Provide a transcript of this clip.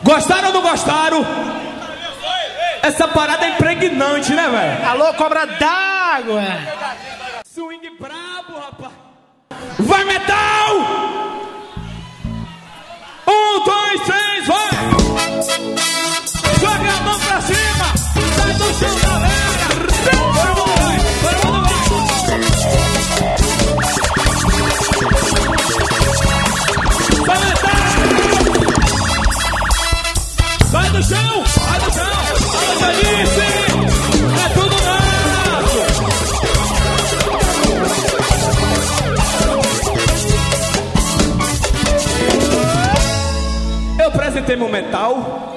Gostaram ou não gostaram? Essa parada é impregnante, né, velho? Alô, cobra d'água. Swing brabo, rapaz. Vai, metal! 1, 2, 3, vai! Joga a mão pra cima! Sai do chão, galera! Todo mundo vai! Todo mundo vai! Vai, metal! Sai do chão! Sai do chão! Alô, Janice! É tudo nosso! Eu apresentei meu metal,